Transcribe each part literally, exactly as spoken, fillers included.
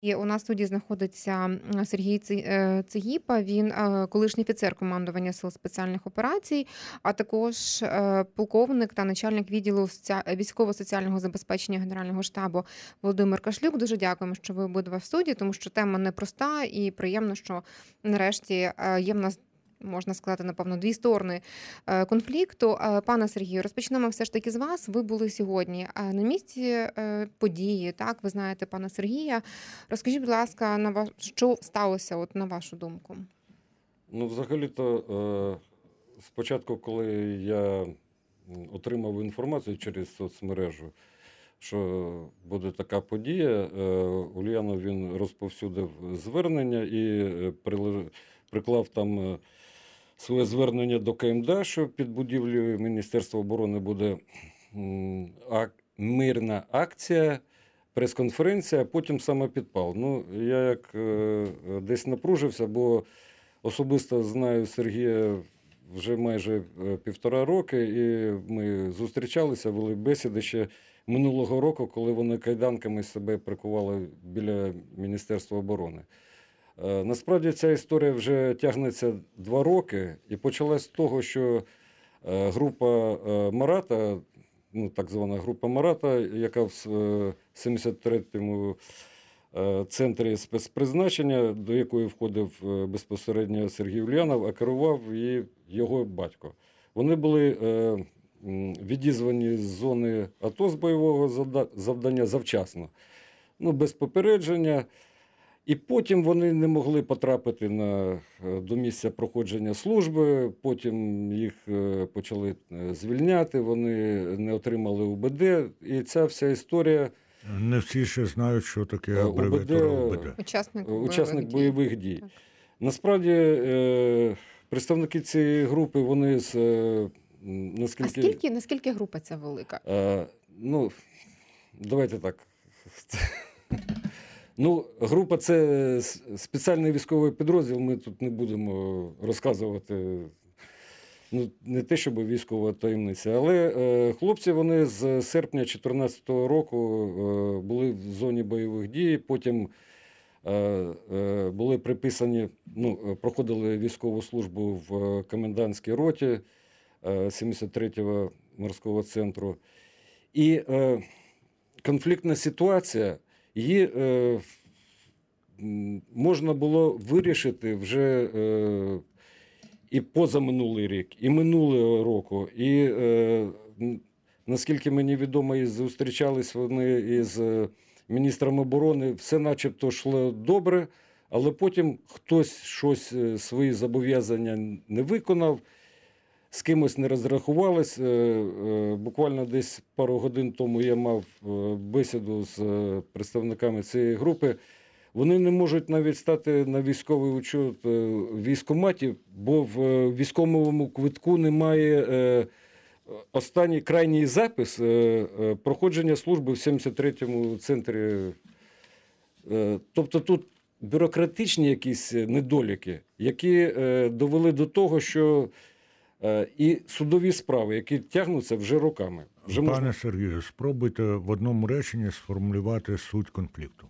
І у нас в студії знаходиться Сергій Ци- е, Цигіпа. Він е, колишній офіцер командування сил спеціальних операцій, а також е, полковник та начальник відділу соці- військово-соціального забезпечення Генерального штабу Володимир Кашлюк. Дуже дякуємо, що ви обидва в студії, тому що тема непроста і приємно, що нарешті е, є в нас, можна сказати, напевно, дві сторони е, конфлікту. Е, Пане Сергію, розпочнемо все ж таки з вас. Ви були сьогодні е, на місці е, події, так? Ви знаєте пана Сергія. Розкажіть, будь ласка, на ваш... що сталося, от, на вашу думку? Ну, взагалі-то, е, спочатку, коли я отримав інформацію через соцмережу, що буде така подія, е, Ульянов він розповсюдив звернення і е, прили- приклав там е, своє звернення до КМДА, що під будівлею Міністерства оборони буде м, ак- мирна акція, прес-конференція, а потім саме підпал. Ну, я як е, десь напружився, бо особисто знаю Сергія вже майже е, півтора роки, і ми зустрічалися, вели бесіди ще минулого року, коли вони кайданками себе прикували біля Міністерства оборони. Е, Насправді ця історія вже тягнеться два роки, і почалась з того, що е, група е, Марата, ну так звана група Марата, яка в е, сімдесят третьому е, центрі спецпризначення, до якої входив е, безпосередньо Сергій Ульянов, а керував її його батько. Вони були е, м, відізвані з зони АТО з бойового завда- завдання завчасно, ну, без попередження. І потім вони не могли потрапити на, е, до місця проходження служби, потім їх е, почали е, звільняти, вони не отримали УБД. І ця вся історія Не всі ще знають, що таке Е, абревіатура УБД. УБД. Учасник е, бойових учасник дій. бойових дій. Так. Насправді, е, представники цієї групи, вони з, е, м, А наскільки... скільки, наскільки група ця велика? Е, ну, давайте так. Ну, група – це с- спеціальний військовий підрозділ, ми тут не будемо розказувати, ну, не те, щоб військова таємниця, але е, хлопці, вони з серпня дві тисячі чотирнадцятого року е, були в зоні бойових дій, потім е, е, були приписані, ну, проходили військову службу в комендантській роті е, сімдесят третього морського центру. І е, конфліктна ситуація, її е, м, можна було вирішити вже е, і позаминулий рік, і минулого року. І е, м, наскільки мені відомо, і зустрічались вони із е, міністром оборони, все начебто йшло добре, але потім хтось щось, е, свої зобов'язання не виконав, з кимось не розрахувались. Е, е, Буквально десь пару годин тому я мав е, бесіду з е, представниками цієї групи. Вони не можуть навіть стати на військовий учет е, в військкоматі, бо в е, військовому квитку немає е, останній крайній запис е, е, проходження служби в сімдесят третьому центрі. Е, Тобто тут бюрократичні якісь недоліки, які е, довели до того, що Е, і судові справи, які тягнуться вже роками. Вже Пане можна... Сергію, спробуйте в одному реченні сформулювати суть конфлікту.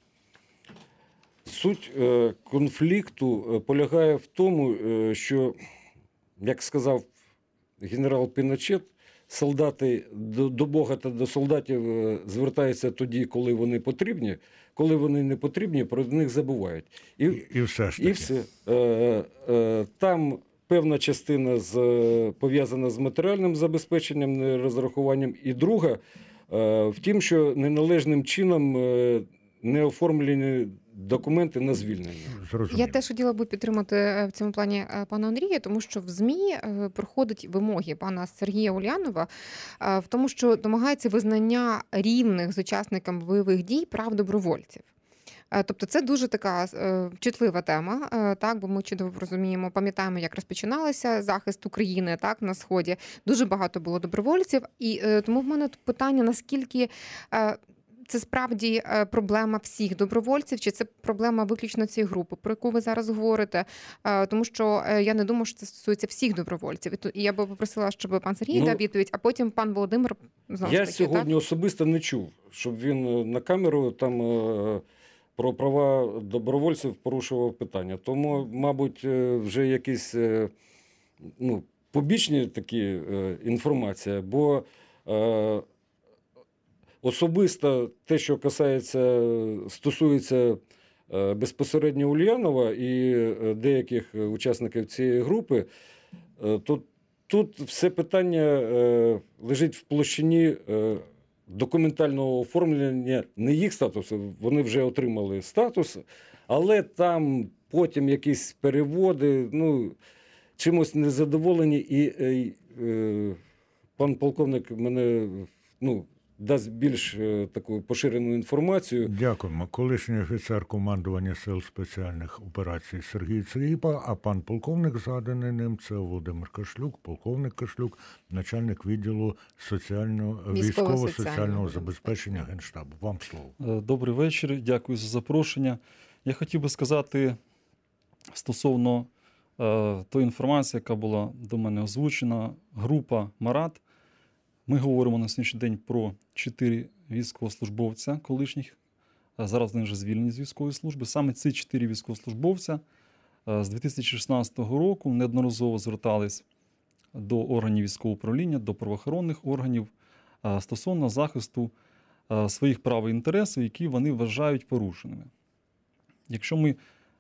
Суть е, конфлікту е, полягає в тому, е, що, як сказав генерал Піночет, солдати до, до Бога та до солдатів е, звертаються тоді, коли вони потрібні, коли вони не потрібні, про них забувають. І, І, і все ж таки. і все. Е, е, там певна частина з, пов'язана з матеріальним забезпеченням, не розрахуванням. І друга е, в тім, що неналежним чином е, не оформлені документи на звільнення. Зрозуміло. Я теж хотіла би підтримати е, в цьому плані е, пана Андрія, тому що в ЗМІ е, проходять вимоги пана Сергія Ульянова е, в тому, що домагається визнання рівних з учасниками бойових дій прав добровольців. Е, Тобто це дуже така е, чутлива тема, е, так, бо ми чудово розуміємо, пам'ятаємо, як розпочиналося захист України, так, на Сході. Дуже багато було добровольців, і е, тому в мене тут питання, наскільки е, це справді е, проблема всіх добровольців, чи це проблема виключно цієї групи, про яку ви зараз говорите? Е, Тому що е, я не думаю, що це стосується всіх добровольців. І ту- І я би попросила, щоб пан Сергій Ну, дав відповідь, а потім пан Володимир знову Я ж таки, сьогодні так? особисто не чув, щоб він е, на камеру там е, про права добровольців порушував питання. Тому, мабуть, е, вже якісь е, ну, побічні такі е, інформація, бо е, особисто те, що касається, стосується е, безпосередньо Ульянова і е, деяких учасників цієї групи, е, то тут все питання е, лежить в площині е, документального оформлення не їх статусу, вони вже отримали статус, але там потім якісь переводи, ну, чимось незадоволені, і е, е, пан полковник мене ну, дасть більш е, таку поширену інформацію. Дякуємо. Колишній офіцер командування Сил спеціальних операцій Сергій Цигіпа, а пан полковник, згаданий ним, це Володимир Кашлюк, полковник Кашлюк, начальник відділу соціального, військово-соціального забезпечення Генштабу. Вам слово. Добрий вечір, дякую за запрошення. Я хотів би сказати стосовно е, тої інформації, яка була до мене озвучена. Група «Марат». Ми говоримо на сьогоднішній день про чотири військовослужбовця колишніх. Зараз вони вже звільнені з військової служби. Саме ці чотири військовослужбовця з дві тисячі шістнадцятого року неодноразово звертались до органів військового управління, до правоохоронних органів стосовно захисту своїх прав і інтересів, які вони вважають порушеними. Якщо ми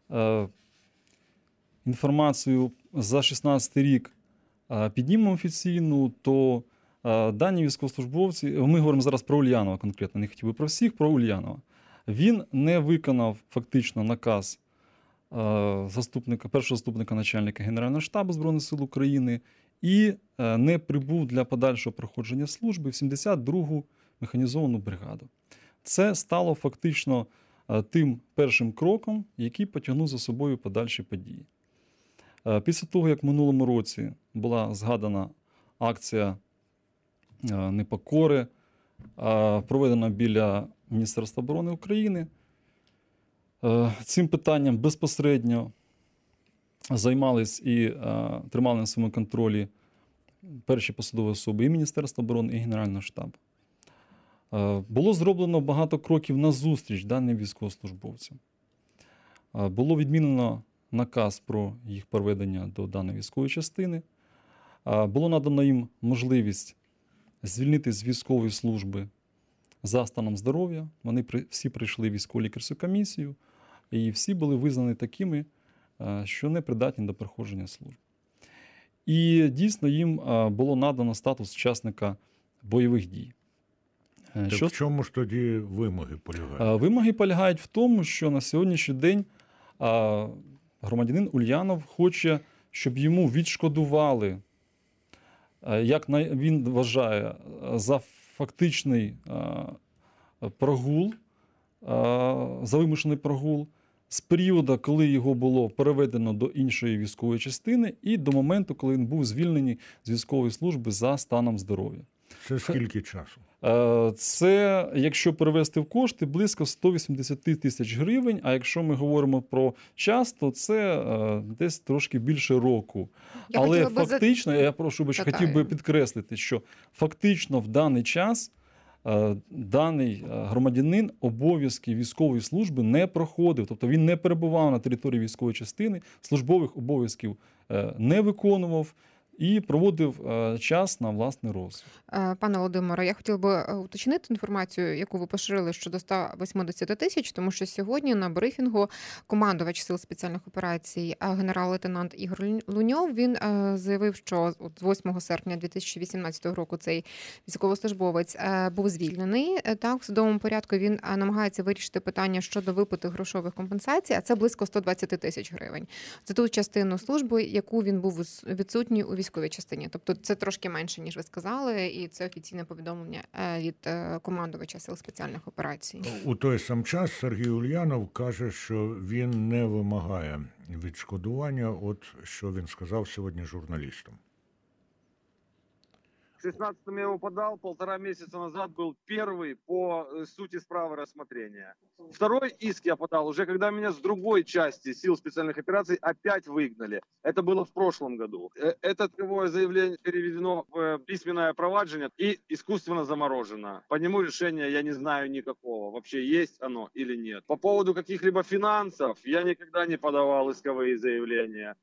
інформацію за шістнадцятий рік піднімемо офіційну, то дані військовослужбовці, ми говоримо зараз про Ульянова конкретно, не хотів би про всіх, про Ульянова. Він не виконав фактично наказ заступника, першого заступника начальника Генерального штабу Збройних сил України і не прибув для подальшого проходження служби в сімдесят другу механізовану бригаду. Це стало фактично тим першим кроком, який потягнув за собою подальші події. Після того, як в минулому році була згадана акція непокори, проведена біля Міністерства оборони України, цим питанням безпосередньо займались і тримали на своєму контролі перші посадові особи і Міністерства оборони, і Генерального штабу. Було зроблено багато кроків назустріч даним військовослужбовцям. Було відмінено наказ про їх проведення до даної військової частини. Було надано їм можливість звільнити з військової служби за станом здоров'я. Вони всі прийшли в військово-лікарську комісію, і всі були визнані такими, що не придатні до проходження служби. І дійсно їм було надано статус учасника бойових дій. Так що... в чому ж тоді вимоги полягають? Вимоги полягають в тому, що на сьогоднішній день громадянин Ульянов хоче, щоб йому відшкодували, як він вважає, за фактичний прогул, за вимушений прогул, з періоду, коли його було переведено до іншої військової частини, і до моменту, коли він був звільнений з військової служби за станом здоров'я. Це скільки часу? Це, якщо перевести в кошти, близько сто вісімдесят тисяч гривень, а якщо ми говоримо про час, то це десь трошки більше року. Я Але би фактично, за... я прошу би, хотів би підкреслити, що фактично в даний час даний громадянин обов'язки військової служби не проходив. Тобто він не перебував на території військової частини, службових обов'язків не виконував і проводив час на власний розсуд. Пане Володимире, я хотіла би уточнити інформацію, яку ви поширили щодо ста вісімдесят тисяч, тому що сьогодні на брифінгу командувач Сил спеціальних операцій генерал-лейтенант Ігор Луньов, він заявив, що з восьмого серпня дві тисячі вісімнадцятого року цей військовослужбовець був звільнений. Так, в судовому порядку він намагається вирішити питання щодо виплати грошових компенсацій, а це близько сто двадцять тисяч гривень. Це ту частину служби, яку він був відсутній у військовій частині. Тобто це трошки менше, ніж ви сказали, і це офіційне повідомлення від командувача Сил спеціальних операцій. У той сам час Сергій Ульянов каже, що він не вимагає відшкодування, от що він сказав сьогодні журналістам. В шестнадцатом я его подал, полтора месяца назад был первый по э, сути справы рассмотрения. Второй иск я подал уже, когда меня с другой части сил специальных операций опять выгнали. Это было в прошлом году. Э, Это таковое заявление переведено в э, письменное проваджение и искусственно заморожено. По нему решения я не знаю никакого. Вообще есть оно или нет. По поводу каких-либо финансов я никогда не подавал исковые заявления.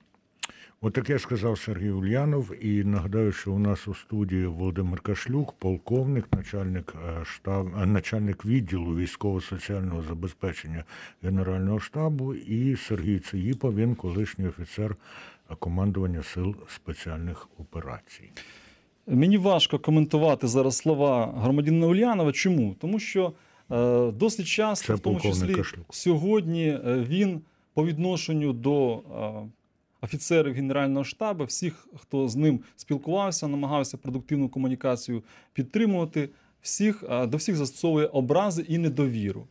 Отаке сказав Сергій Ульянов. І нагадаю, що у нас у студії Володимир Кашлюк, полковник, начальник е, штаб, е, начальник відділу військово-соціального забезпечення Генерального штабу, і Сергій Циїпа, він колишній офіцер командування Сил спеціальних операцій. Мені важко коментувати зараз слова громадянина Ульянова. Чому? Тому що е, досить часто, Це в тому полковник числі Кашлюк. сьогодні, е, він по відношенню до е, офіцерів Генерального штабу, всіх, хто з ним спілкувався, намагався продуктивну комунікацію підтримувати, всіх, е, до всіх застосовує образи і недовіру.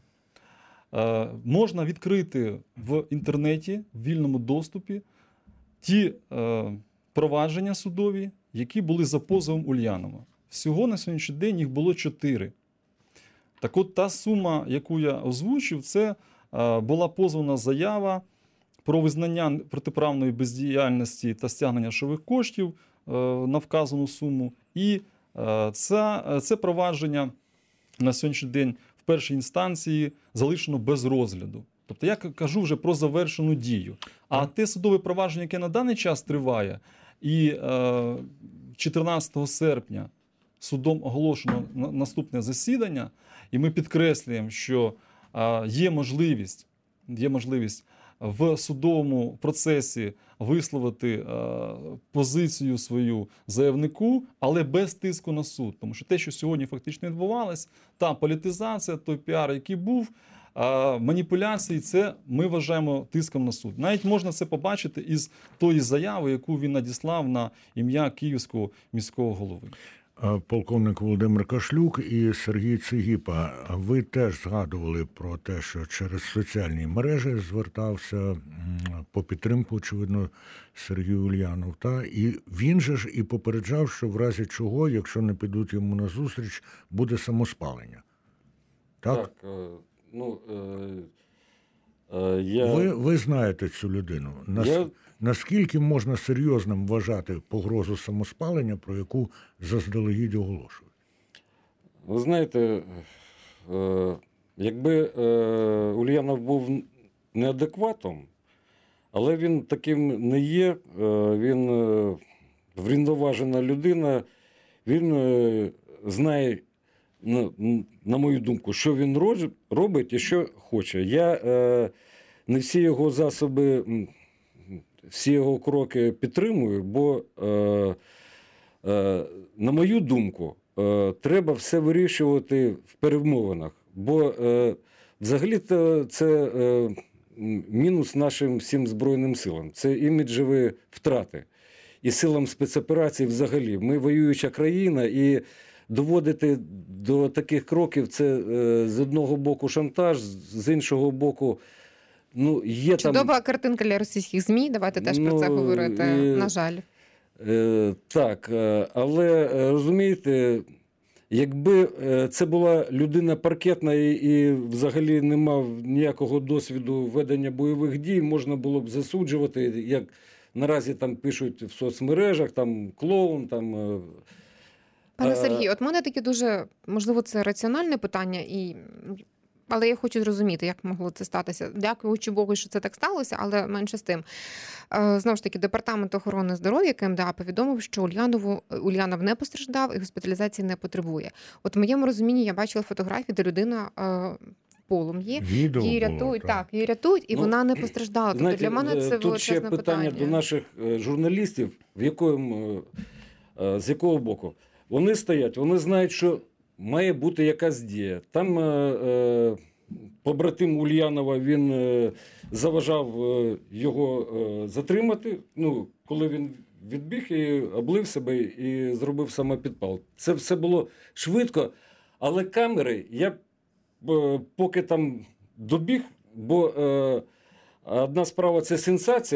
Е, можна відкрити в інтернеті, в вільному доступі, ті е, провадження судові, які були за позовом Ульянова. Всього на сьогоднішній день їх було чотири. Так от та сума, яку я озвучив, це е, була позовна заява про визнання протиправної бездіяльності та стягнення грошових коштів е, на вказану суму. І е, це, це провадження на сьогоднішній день в першій інстанції залишено без розгляду. Тобто я кажу вже про завершену дію. А те судове провадження, яке на даний час триває, і е, чотирнадцятого серпня судом оголошено наступне засідання, і ми підкреслюємо, що е, є можливість, є можливість в судовому процесі висловити е, позицію свою заявнику, але без тиску на суд. Тому що те, що сьогодні фактично відбувалось, та політизація, той піар, який був, е, маніпуляції, це ми вважаємо тиском на суд. Навіть можна це побачити із тої заяви, яку він надіслав на ім'я Київського міського голови. Полковник Володимир Кашлюк і Сергій Циїпа, ви теж згадували про те, що через соціальні мережі звертався по підтримку, очевидно, Сергій Ульянов. Та? І він же ж і попереджав, що в разі чого, якщо не підуть йому на зустріч, буде самоспалення. Так? Так, е, ну, е, е, я... Ви, ви знаєте цю людину. Нас... Я... Наскільки можна серйозним вважати погрозу самоспалення, про яку заздалегідь оголошують? Ви знаєте, е, якби е, Ульянов був неадекватом, але він таким не є, е, він е, врівноважена людина, він е, знає, на, на мою думку, що він робить і що хоче. Я е, не всі його засоби... Всі його кроки підтримую, бо, е, е, на мою думку, е, треба все вирішувати в перемовинах. Бо е, взагалі-то це е, мінус нашим всім Збройним силам. Це іміджеві втрати. І силам спецоперацій взагалі. Ми воююча країна, і доводити до таких кроків – це е, з одного боку шантаж, з іншого боку – Ну, є Чудова там... картинка для російських ЗМІ, давайте теж ну, про це говорити, і... на жаль. Е, так, але розумієте, якби це була людина паркетна і, і взагалі не мав ніякого досвіду ведення бойових дій, можна було б засуджувати, як наразі там пишуть в соцмережах, там клоун, там... Пане Сергію, от в мене таке дуже, можливо, це раціональне питання, і... але я хочу зрозуміти, як могло це статися. Дякуючи Богу, що це так сталося, але менше з тим. Знову ж таки, Департамент охорони здоров'я КМДА повідомив, що Ульянову, Ульянов не постраждав і госпіталізації не потребує. От в моєму розумінні я бачила фотографії, де людина в полум'ї, Відео її було, рятують, так. так, її рятують, і Ну, вона не постраждала. Тобто знаєте, для мене це тут ще величезне питання, питання. до наших журналістів, в якому, з якого боку. Вони стоять, вони знають, що має бути якась дія. Там е, побратим Ульянова, він е, заважав е, його е, затримати, ну, коли він відбіг і облив себе і зробив самопідпал. Це все було швидко, але камери, я е, поки там добіг, бо е, одна справа – це сенсація,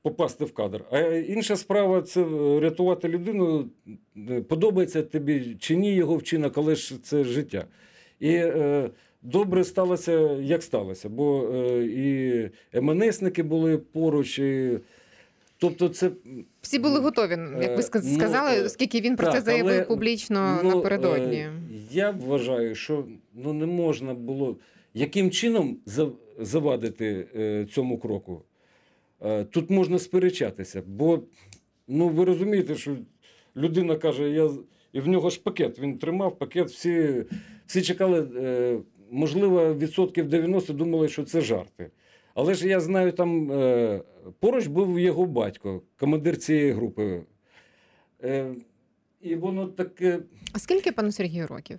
попасти в кадр. А інша справа це рятувати людину, подобається тобі чи ні його вчинок, але ж це життя. І е, добре сталося, як сталося, бо е, і ем ен есники були поруч, і, тобто це... Всі були готові, як ви сказ- Ну, сказали, е, оскільки він про так, це заявив але, публічно ну, напередодні. е, Я вважаю, що ну, не можна було... Яким чином за- завадити е, цьому кроку? Е, тут можна сперечатися, бо ну, ви розумієте, що людина каже, я... і в нього ж пакет, він тримав пакет, всі, всі чекали, е, можливо, відсотків дев'яносто думали, що це жарти. Але ж я знаю, там е, поруч був його батько, командир цієї групи. Е, і воно таке, А скільки пану Сергію років?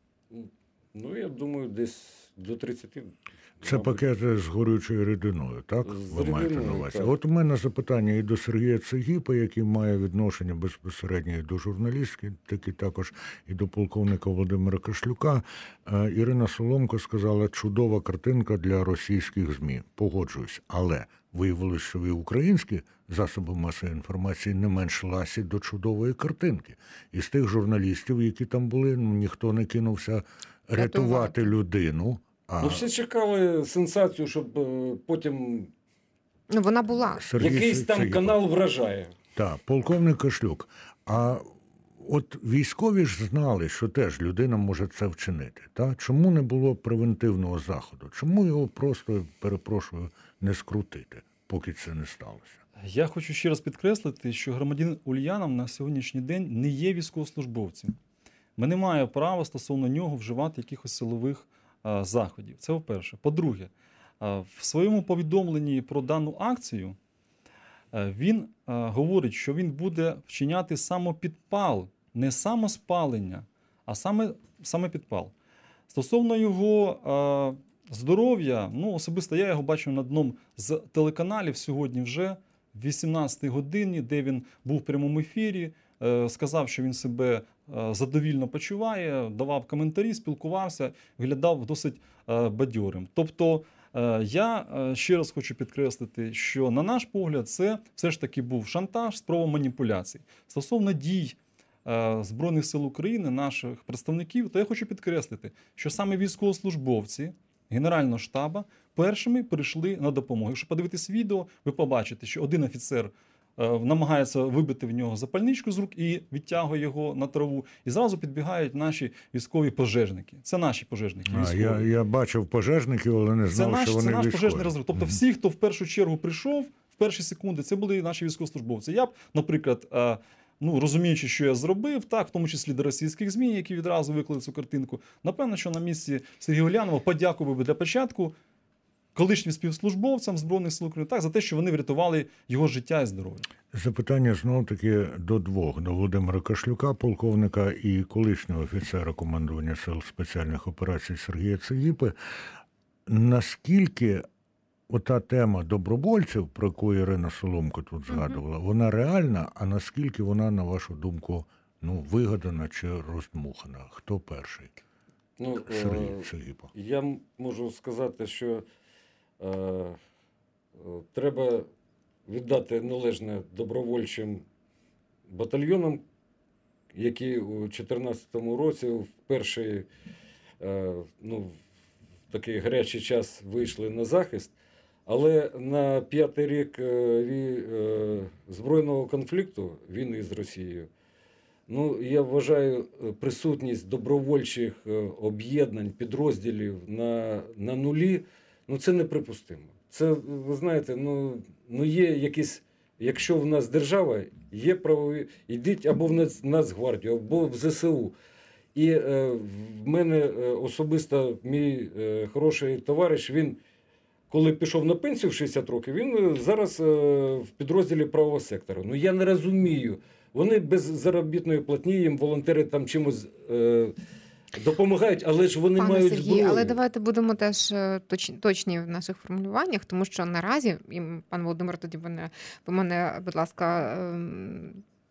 ну, я думаю, десь до тридцяти. Це мабуть. пакети з горючою рідиною, так? З Ви маєте на рідиною, увазі? так. От у мене запитання і до Сергія Цегіпа, який має відношення безпосередньо і до журналістки, так і також і до полковника Володимира Кашлюка. Е, Ірина Соломко сказала, чудова картинка для російських ЗМІ. Погоджуюсь. Але виявилось, що і українські засоби масової інформації не менш ласі до чудової картинки. І з тих журналістів, які там були, ну, ніхто не кинувся рятувати, Рятувати. людину. А Ну, всі чекали сенсацію, щоб е, потім Ну, вона була. Сергій якийсь там Цегіпа. канал вражає. Так, полковник Кашлюк. А от військові ж знали, що теж людина може це вчинити. Та? Чому не було превентивного заходу? Чому його просто, перепрошую, не скрутити, поки це не сталося? Я хочу ще раз підкреслити, що громадянин Ульянов на сьогоднішній день не є військовослужбовцем. Ми не маємо права стосовно нього вживати якихось силових а, заходів. Це по-перше. По-друге, а, в своєму повідомленні про дану акцію а, він а, говорить, що він буде вчиняти самопідпал, не самоспалення, а саме, саме підпал. Стосовно його а, здоров'я, ну, особисто я його бачив на одному з телеканалів сьогодні вже в вісімнадцятій годині, де він був в прямому ефірі, е, сказав, що він себе е, задовільно почуває, давав коментарі, спілкувався, виглядав досить е, бадьорим. Тобто е, я е, ще раз хочу підкреслити, що на наш погляд це все ж таки був шантаж, спроба маніпуляцій. Стосовно дій е, Збройних сил України, наших представників, то я хочу підкреслити, що саме військовослужбовці Генерального штабу першими прийшли на допомогу. Якщо подивитись відео, ви побачите, що один офіцер е, намагається вибити в нього запальничку з рук і відтягує його на траву. І зразу підбігають наші військові пожежники. Це наші пожежники. А, військові. я, я бачив пожежників, але не Це знав, наш, що це вони наш військові. пожежний розрив. Тобто Мгм. всі, хто в першу чергу прийшов, в перші секунди, це були наші військовослужбовці. Я б, наприклад, е, ну, розуміючи, що я зробив, так, в тому числі до російських ЗМІ, які відразу виклали цю картинку, напевно, що на місці Сергія Улянова подякував би для початку колишнім співслужбовцям Збройних сил України так, за те, що вони врятували його життя і здоров'я. Запитання знов-таки до двох. До Володимира Кашлюка, полковника, і колишнього офіцера командування Сил спеціальних операцій Сергія Цегіпи. Наскільки ота тема добровольців, про яку Ірина Соломко тут згадувала, вона реальна, а наскільки вона, на вашу думку, ну, вигадана чи роздмухана? Хто перший? Ну, Сергій е, Цегіпа. я м- можу сказати, що е, е, треба віддати належне добровольчим батальйонам, які у дві тисячі чотирнадцятому році в перший е, ну, в такий гарячий час вийшли на захист. Але на п'ятий рік е, ві- е, збройного конфлікту, війни з Росією, ну, я вважаю, е, присутність добровольчих е, об'єднань, підрозділів на, на нулі, ну, це неприпустимо. Це, ви знаєте, ну, ну є якісь, якщо в нас держава, є правові, йдіть або в Нац- Нацгвардію, або в зе се у. І е, в мене е, особисто мій е, хороший товариш, він, коли пішов на пенсію в шістдесят років, він е, зараз е, в підрозділі правого сектору. Ну, я не розумію. Вони без заробітної платні, їм волонтери там чимось е, допомагають, але ж вони Пане мають Сергій, зброю. але давайте будемо теж е, точ, точні в наших формулюваннях, тому що наразі, і пан Володимир, тоді мене, ви мене, будь ласка, ем,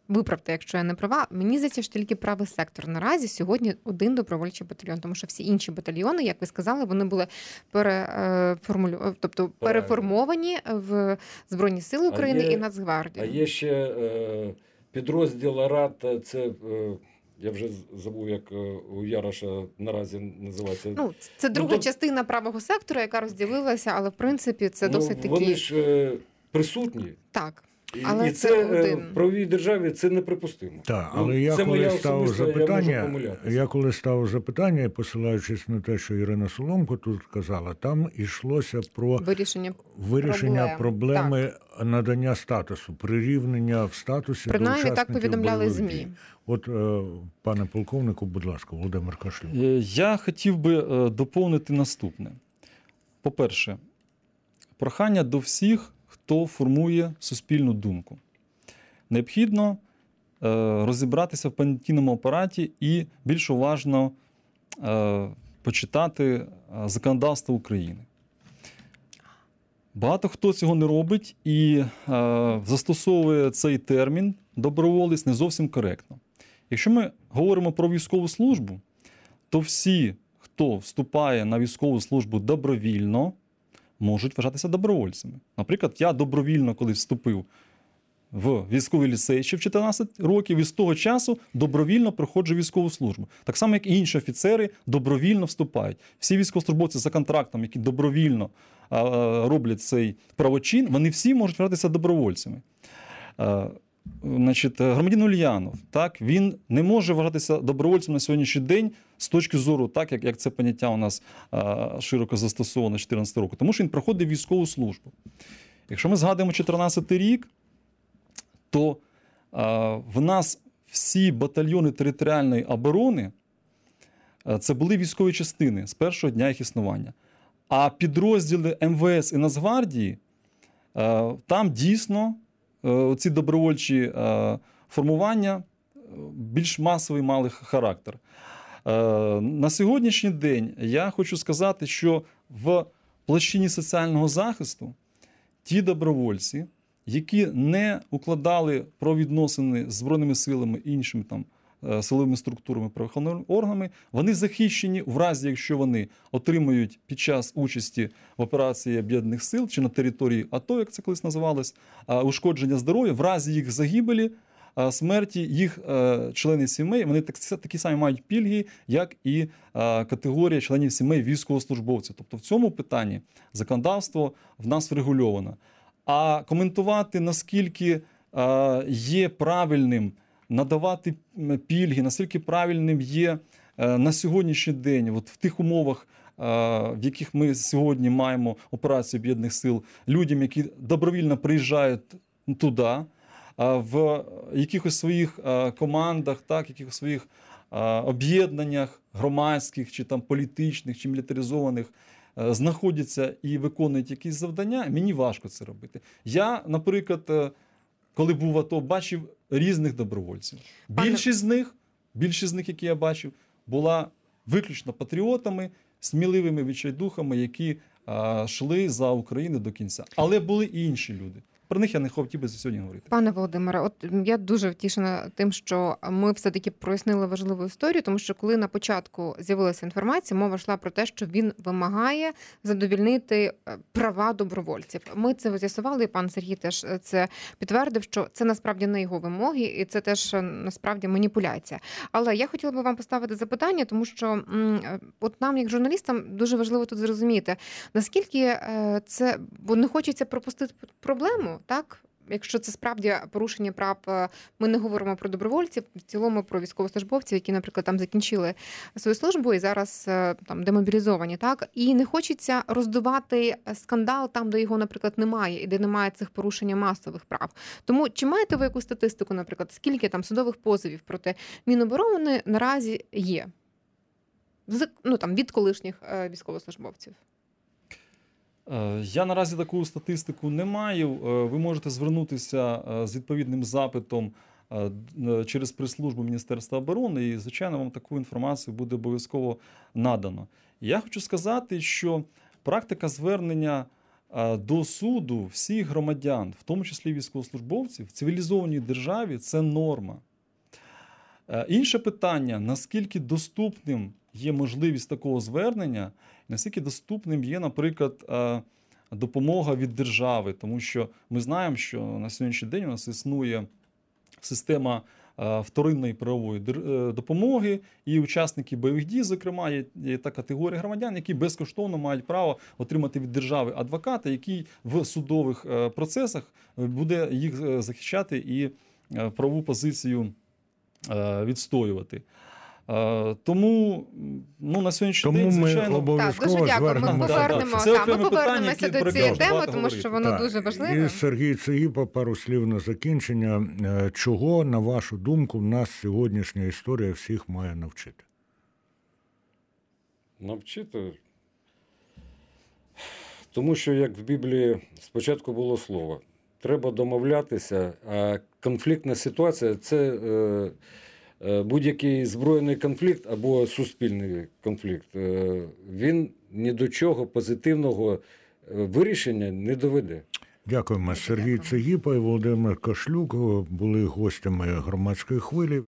Виправте, якщо я не права. Мені здається, що тільки правий сектор наразі сьогодні один добровольчий батальйон, тому що всі інші батальйони, як ви сказали, вони були переформулю... тобто переформовані в Збройні Сили України є, і Нацгвардію. А є ще е, підрозділ АРАТ, це, е, я вже забув, як у Яроша наразі називається. Ну, це друга ну, то... частина правого сектора, яка розділилася, але в принципі це ну, досить такі... Вони ж е, присутні. Так. І, Але і це, це один. в правовій державі це неприпустимо. Так, Ну, але я це коли моя ставив особиста, я можу запитання, помилятися. я коли ставив запитання, посилаючись на те, що Ірина Соломко тут казала, там йшлося про Вирішення, вирішення проблем. проблеми надання статусу, прирівнення в статусі Принаймні до так учасників повідомляли бойових ЗМІ. дій. От, е, пане полковнику, будь ласка, Володимир Кашлюк. Е, Я хотів би е, доповнити наступне. По-перше, прохання до всіх, хто формує суспільну думку. Необхідно е, розібратися в понятійному апараті і більш уважно е, почитати е, законодавство України. Багато хто цього не робить і е, застосовує цей термін доброволець не зовсім коректно. Якщо ми говоримо про військову службу, то всі, хто вступає на військову службу добровільно, можуть вважатися добровольцями. Наприклад, я добровільно, коли вступив в військовий ліцей ще в чотирнадцять років, і з того часу добровільно проходжу військову службу. Так само, як і інші офіцери добровільно вступають. Всі військовослужбовці за контрактом, які добровільно а, роблять цей правочин, вони всі можуть вважатися добровольцями. А, значить, громадянин Ульянов, так, він не може вважатися добровольцем на сьогоднішній день з точки зору, так, як, як це поняття у нас а, широко застосовано з чотирнадцятого року, тому що він проходить військову службу. Якщо ми згадуємо чотирнадцятий рік, то а, в нас всі батальйони територіальної оборони а, це були військові частини з першого дня їх існування. А підрозділи Ем Ве Ес і Нацгвардії, а, там дійсно а, ці добровольчі а, формування більш масовий мали характер. А, на сьогоднішній день я хочу сказати, що в площині соціального захисту ті добровольці, які не укладали правовідносини з Збройними силами і іншими там силовими структурами, правоохоронними органами, вони захищені в разі, якщо вони отримують під час участі в операції Об'єднаних сил чи на території АТО, як це колись називалось, ушкодження здоров'я, в разі їх загибелі, смерті їх членів сімей, вони такі самі мають пільги, як і категорія членів сімей військовослужбовців. Тобто в цьому питанні законодавство в нас врегульовано. А коментувати, наскільки е, є правильним надавати пільги, наскільки правильним є е, на сьогоднішній день, от в тих умовах, е, в яких ми сьогодні маємо операцію Об'єднаних сил, людям, які добровільно приїжджають туди, е, в якихось своїх е, командах, так, якихось своїх е, об'єднаннях громадських, чи там політичних, чи мілітаризованих, знаходяться і виконують якісь завдання, мені важко це робити. Я, наприклад, коли був в АТО, бачив різних добровольців. Пане... Більшість з них, більшість з них, які я бачив, була виключно патріотами, сміливими відчайдухами, які а, йшли за Україну до кінця. Але були і інші люди. Про них я не хотів би сьогодні говорити. Пане Володимире, от я дуже втішена тим, що ми все-таки прояснили важливу історію, тому що коли на початку з'явилася інформація, мова йшла про те, що він вимагає задовільнити права добровольців. Ми це з'ясували, і пан Сергій теж це підтвердив, що це насправді не його вимоги, і це теж насправді маніпуляція. Але я хотіла би вам поставити запитання, тому що от нам, як журналістам, дуже важливо тут зрозуміти, наскільки це, бо не хочеться пропустити проблему, так? Якщо це справді порушення прав, ми не говоримо про добровольців, в цілому про військовослужбовців, які, наприклад, там закінчили свою службу і зараз там демобілізовані, так? І не хочеться роздувати скандал там, де його, наприклад, немає, і де немає цих порушення масових прав. Тому чи маєте ви якусь статистику, наприклад, скільки там судових позовів проти Міноборони наразі є? З, ну, там, від колишніх військовослужбовців? Я наразі таку статистику не маю. Ви можете звернутися з відповідним запитом через прес-службу Міністерства оборони і, звичайно, вам таку інформацію буде обов'язково надано. Я хочу сказати, що практика звернення е, до суду всіх громадян, в тому числі військовослужбовців, в цивілізованій державі це норма. Е, Інше питання, наскільки доступним є можливість такого звернення, наскільки доступним є, наприклад, е, допомога від держави, тому що ми знаємо, що на сьогоднішній день у нас існує система е, вторинної правової дер- е, допомоги, і учасники бойових дій, зокрема, є, є та категорія громадян, які безкоштовно мають право отримати від держави адвоката, який в судових е, процесах буде їх е, захищати і е, правову позицію е, відстоювати. Е, Тому м, ну, на сьогоднішній Тому день, ми звичайно, Так, дуже обов'язково дякую. Ми звернемося. Да, да. повернемо, Це та, ми окреме питання, повернемося яке до про цієї яке теми, варто тому що говорити. воно Так. дуже важливе. І Сергій Цегіпа, пару слів на закінчення. Е, Чого, на вашу думку, нас сьогоднішня історія всіх має навчити? Навчити. Тому що, як в Біблії спочатку було слово, треба домовлятися, а конфліктна ситуація – це е, е, будь-який збройний конфлікт або суспільний конфлікт. Е, він ні до чого позитивного е, вирішення не доведе. Дякуємо. Сергій Цегіпа і Володимир Кашлюк були гостями громадської хвилі.